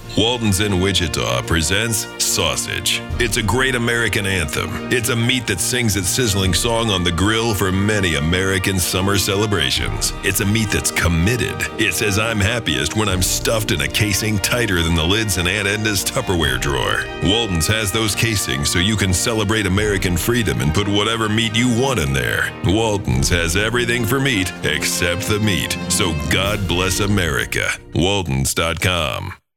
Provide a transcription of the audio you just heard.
Walton's in Wichita presents Sausage. It's a great American anthem. It's a meat that sings its sizzling song on the grill for many American summer celebrations. It's a meat that's committed. It says I'm happiest when I'm stuffed in a casing tighter than the lids in Aunt Edna's Tupperware drawer. Walton's has those casings so you can celebrate American freedom and put whatever meat you want in there. Walton's has everything for meat except the meat. So God bless America. Waltons.com.